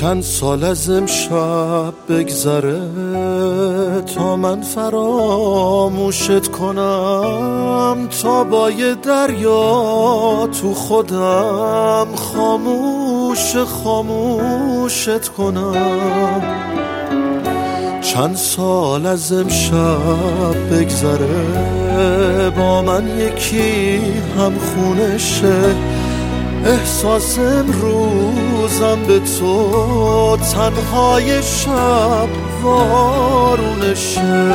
چند سال از امشب بگذره تا من فراموشت کنم، تا با یه دریا تو خودم خاموشت کنم. چند سال از امشب بگذره با من یکی هم خونشه، احساس امروزم به تو تنهای شب وارونشه.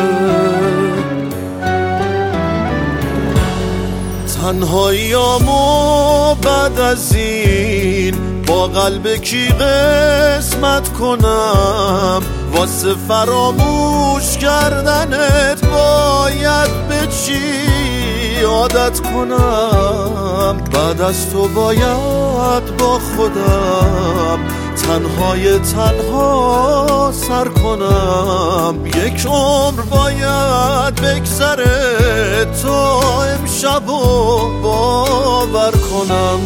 تنهاییامو بعد از این با قلب کی قسمت کنم، واسه فراموش کردنت باید به چی عادت کنم؟ بعد از تو باید با خودم تنها سر کنم. یک عمر باید بگذره تا امشبو باور کنم.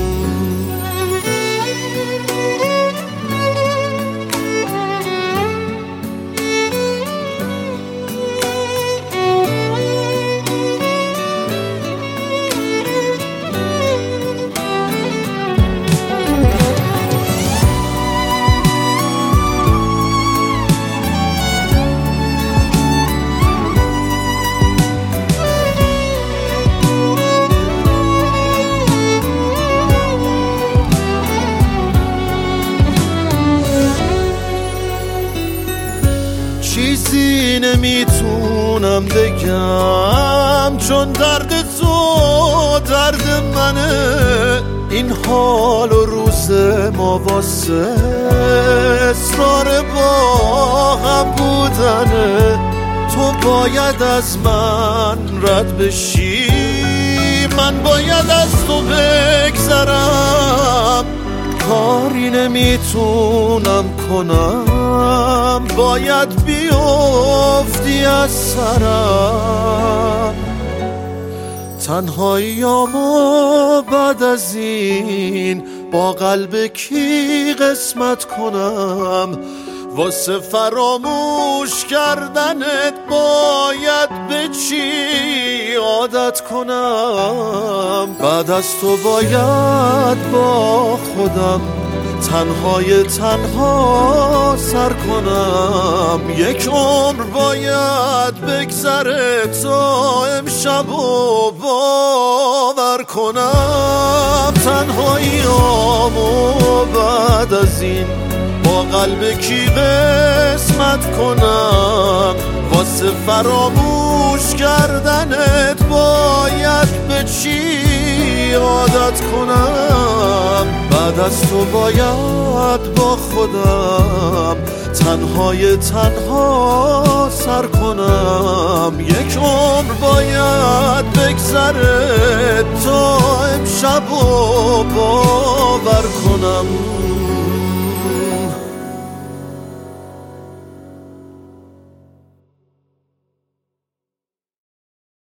چیزی نمیتونم بگم چون درد تو درد منه، این حال و روز ما واسه اصرار با هم بودنه. تو باید از من رد بشی، من باید از تو بگذرم. کاری نمیتونم کنم، باید بیفتی از سرم. تنهاییامو بعد از این با قلب کی قسمت کنم، واسه فراموش کردنت باید به چی عادت کنم؟ بعد از تو باید با خودم تنها سر کنم. یک عمر باید بگذره تا امشبو باور کنم. تنهاییامو بعد از این با قلب کی قسمت کنم، واسه فراموش کردنت باید به چی عادت کنم؟ بعد از تو باید با خودم تنها سر کنم. یک عمر باید بگذره تا امشبو باور کنم.